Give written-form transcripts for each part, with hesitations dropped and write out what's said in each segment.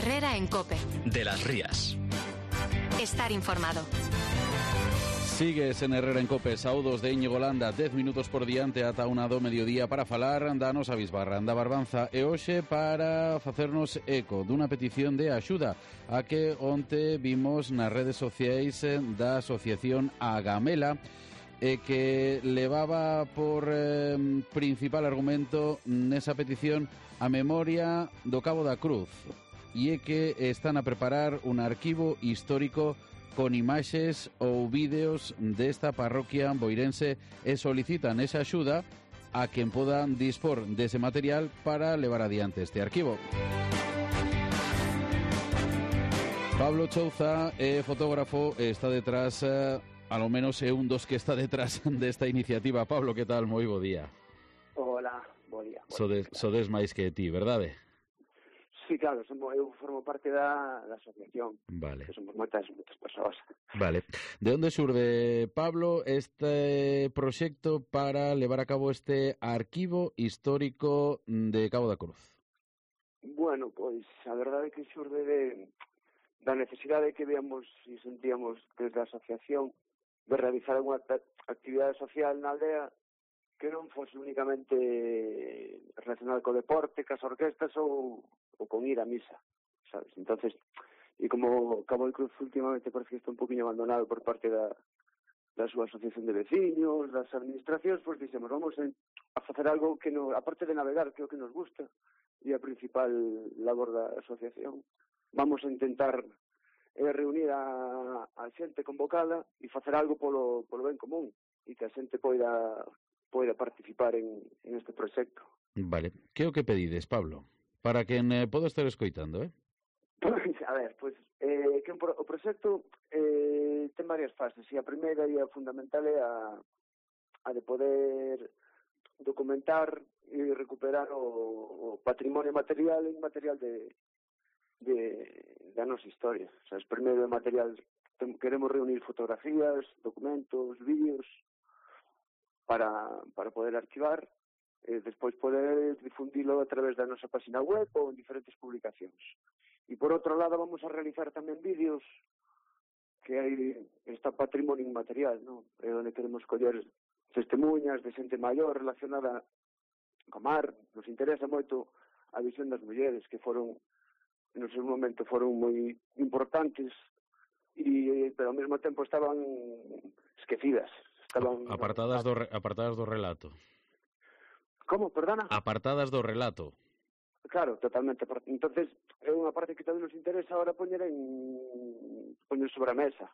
Herrera en COPE. De las Rías. Estar informado. Sigues en Herrera en COPE, saudos de Íñigo Landa, 10 minutos por diante ata unha do mediodía para falar da nosa bisbarra, da Barbanza, e hoxe para facernos eco dunha petición de axuda a que onte vimos nas redes sociais da asociación Agamela, e que levaba por principal argumento nesa petición a memoria do Cabo da Cruz, e é que están a preparar un arquivo histórico con imaxes ou vídeos desta parroquia boirense e solicitan esa axuda a quen podan dispor dese material para levar adiante este arquivo. Pablo Chouza é fotógrafo e está detrás, ao menos é un dos que está detrás desta iniciativa. Pablo, que tal? Moi bo día. Hola, bo día. Sodes máis que ti, verdade? Sí, claro, eu formo parte da asociación. Vale. Que somos moitas persoas. Vale. De onde surde, Pablo, este proxecto para levar a cabo este arquivo histórico de Cabo da Cruz? Bueno, pois a verdade é que xurde da necesidade que veamos e sentíamos desde a asociación de realizar unha actividade social na aldea que non fose únicamente relacionada co deporte, cas orquestas ou con ir a misa, sabes? Entonces, e como Cabo de Cruz últimamente parece que está un poquinho abandonado por parte da súa asociación de veciños, das administracións, pois dixemos, vamos a facer algo que, aparte de navegar, que é o que nos gusta, e a principal labor da asociación, vamos a intentar reunir a xente convocada e facer algo polo ben común, e que a xente poida participar en este proxecto. Vale. Que é o que pedides, Pablo? Para quen podo estar escoitando, A ver, pois, que o proxecto ten varias fases, e a primeira e a fundamental é a de poder documentar e recuperar o patrimonio material e material da nosa historia. O sea, primeiro é material, queremos reunir fotografías, documentos, vídeos para poder arquivar, despois poder difundilo a través da nosa página web ou en diferentes publicacións. E por outro lado vamos a realizar tamén vídeos que hai esta patrimonio inmaterial, non? É onde queremos coller testemunhas de xente maior relacionada co mar. Nos interesa moito a visión das mulleres que no seu momento foron moi importantes, pero ao mesmo tempo estaban esquecidas, estaban apartadas do relato. Como, perdona? Apartadas do relato. Claro, totalmente. Entonces, é unha parte que tamén nos interesa ahora poñer sobre a mesa.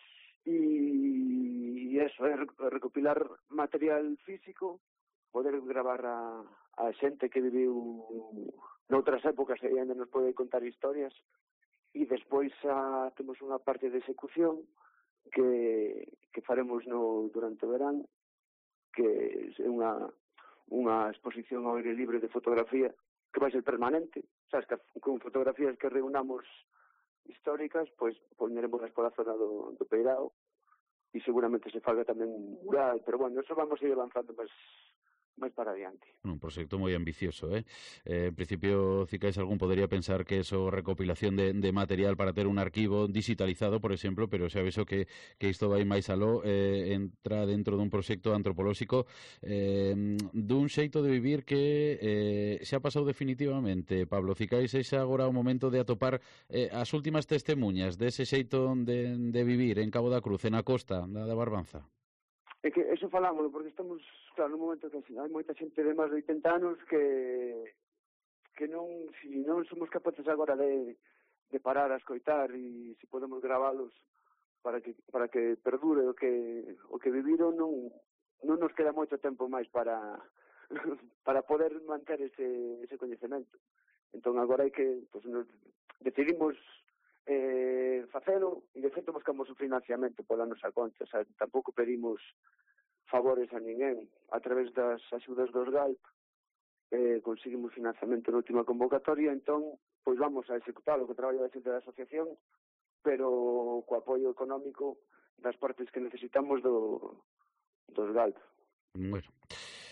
E eso, é recopilar material físico, poder gravar a xente que viviu noutras épocas e ainda nos pode contar historias, e despois temos unha parte de execución que faremos durante o verán, que é unha exposición ao aire libre de fotografía que vai ser permanente, sabes, que con fotografías que reunamos históricas, pois poñeremos pola zona do Peirao e seguramente se faga tamén mural, pero bueno, eso vamos a ir avanzando máis para adiante. Un proxecto moi ambicioso, En principio, Cicais algún podería pensar que é recopilación de material para ter un arquivo digitalizado, por exemplo, pero xa vexo que isto vai máis aló, entra dentro dun proxecto antropolóxico dun xeito de vivir que xa pasou definitivamente. Pablo, Cicais, é xa agora o momento de atopar as últimas testemunhas dese xeito de vivir en Cabo da Cruz, na costa da Barbanza. É que eso falámoslo, porque estamos, claro, nun momento que hai moita xente de máis de 80 anos que non somos capaces agora de parar a escoitar e se podemos gravalos para que perdure o que viviron, non nos queda moito tempo máis para poder manter ese coñecemento. Entón agora hai que, nos decidimos facelo, e de feito buscamos o financiamento pola nosa conta, xa, tampouco pedimos favores a ninguén. A través das axudas dos GALP conseguimos financiamento na última convocatoria, entón pois vamos a executalo co traballo da xente da asociación, pero co apoio económico das partes que necesitamos dos GALP. Bueno,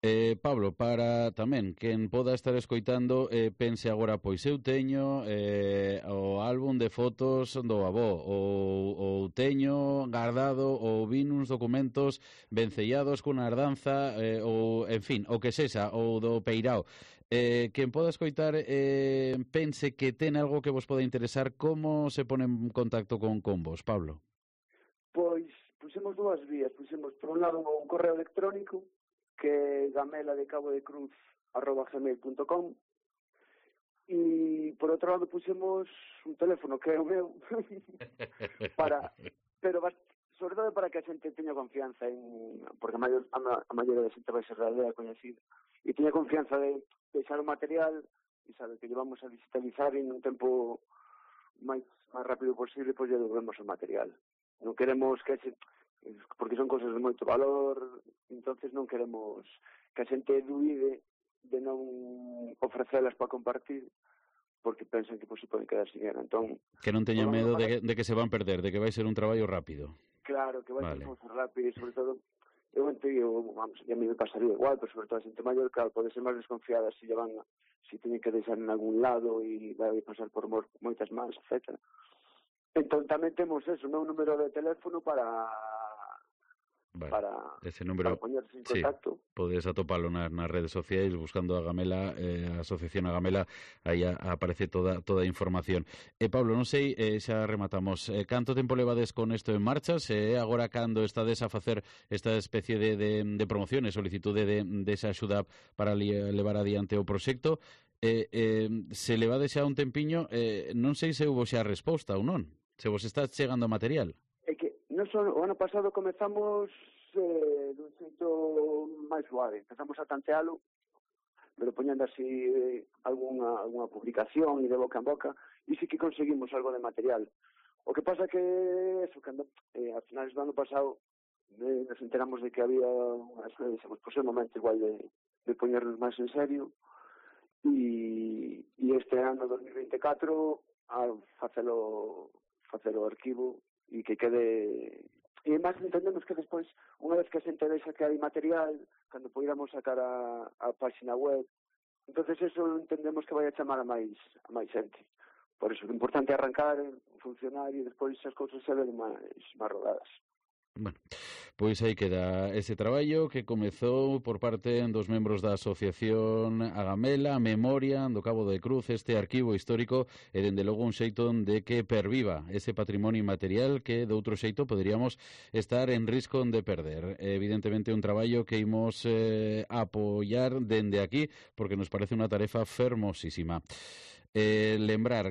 Pablo, para tamén quen poda estar escoitando, pense agora, pois eu teño o álbum de fotos do avó, ou teño guardado ou vin uns documentos vencellados cunha herdanza, ou, en fin, o que sexa, ou do peirao. Quen poda escoitar pense que ten algo que vos poda interesar, como se pone en contacto con vos, Pablo? Pois pusemos dúas vías. Pusemos, por un lado, un correo electrónico, que é gameladecabodecruz@gmail.com, e por outro lado pusemos un teléfono que é o meu sobre todo para que a xente teña confianza porque a maioría da xente vai ser da aldea coñecida e teña confianza de deixar o material e sabe que llevamos a digitalizar e nun tempo máis rápido posible, pois lle devolvemos o material. Non queremos que porque son cosas de moito valor, entonces non queremos que a xente dúide de non ofrecelas para compartir, porque pensan que se poden quedar sin ela. Entón, que non teñan medo de que se van perder, de que vai ser un traballo rápido. Claro, que vai ser cousa rápido, e sobre todo, a mí me pasaría igual, pero sobre todo a xente maior, claro, pode ser máis desconfiada se teñen que deixar en algún lado e vai pasar por moitas mans, etc. Entón tamén temos eso, un número de teléfono para ese número, poñerse en contacto. Podes atopalo nas redes sociais buscando a Gamela, a Asociación a Gamela, aí aparece toda a información. Pablo, non sei, xa rematamos, canto tempo levades con isto en marcha? Se agora cando estades a facer esta especie de promoción e solicitude desa axuda para levar adiante o proxecto, se levades xa un tempiño, non sei se houve xa resposta ou non, se vos está chegando material. O ano pasado comezamos dun xeito máis suave. Empezamos a tantealo, pero poñendo así alguna publicación e de boca en boca, e sí que conseguimos algo de material. O que pasa que eso, cando a finales do ano pasado nos enteramos de que había pues o momento igual de poñernos máis en serio, e este ano 2024 a facelo arquivo e que quede. E máis entendemos que despois, unha vez que a xente deixa que hai material, cando poidamos sacar a página web, entonces eso entendemos que vai a chamar a máis xente. Por iso, o importante é arrancar, funcionar e despois as cousas se ven máis rodadas. Bueno, pois aí queda ese traballo que comezou por parte dos membros da Asociación a Gamela, a Memoria do Cabo de Cruz, este arquivo histórico, e dende logo un xeito de que perviva ese patrimonio inmaterial que de outro xeito poderíamos estar en risco de perder. Evidentemente un traballo que imos apoiar dende aquí porque nos parece unha tarefa fermosísima. Lembrar,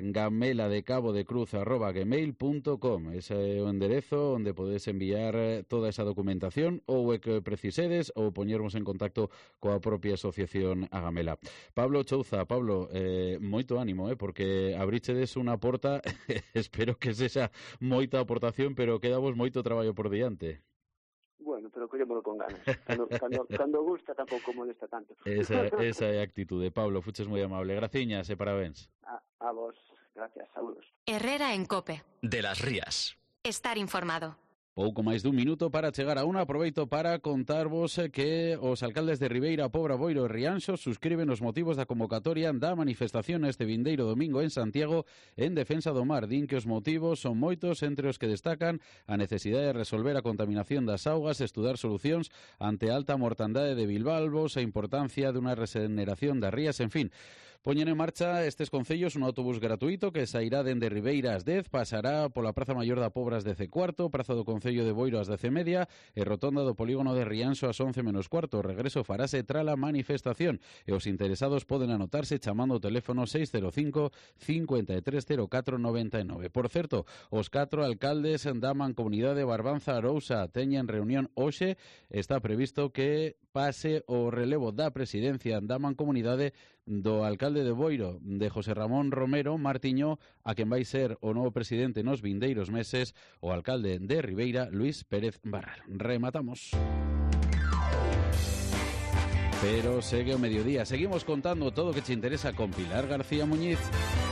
gameladecabodecruz@gmail.com, ese é o enderezo onde podes enviar toda esa documentación ou o que precisedes ou poñermos en contacto coa propia Asociación a Gamela. Pablo Chouza, moito ánimo, porque abrichedes unha porta, espero que sexa moita aportación, pero quedamos moito traballo por diante. Bueno, pero collémolo con ganas. Cando gusta tampouco molesta tanto. Esa é a actitude. Pablo, fuches moi amable. Graciñas e parabéns. A vos, gracias, saúdos. Herrera en COPE. De las Rías. Estar informado. Pouco máis dun minuto para chegar a unha. Aproveito para contarvos que os alcaldes de Ribeira, Pobra, Boiro e Rianxo suscriben os motivos da convocatoria da manifestación este vindeiro domingo en Santiago en defensa do mar. Din que os motivos son moitos, entre os que destacan a necesidade de resolver a contaminación das augas, estudar solucións ante a alta mortandade de bilbalbos, a importancia dunha regeneración das rías, en fin. Poñen en marcha estes concellos un autobús gratuito que sairá dende Ribeira ás 10, pasará pola Praza Maior da Pobra ás 10:15, Praza do Concello de Boiro ás 10:30 e Rotonda do Polígono de Rianxo ás 11:15. O regreso farase tras a manifestación e os interesados poden anotarse chamando ao teléfono 605 5304 99. Por certo, os 4 alcaldes da Mancomunidade Barbanza Arousa teñen reunión hoxe. Está previsto que pase o relevo da presidencia da Mancomunidade do alcalde de Boiro, de José Ramón Romero Martiño, a quen vai ser o novo presidente nos vindeiros meses, o alcalde de Ribeira, Luís Pérez Barral. Rematamos. Pero segue o mediodía. Seguimos contando todo o que te interesa con Pilar García Muñiz.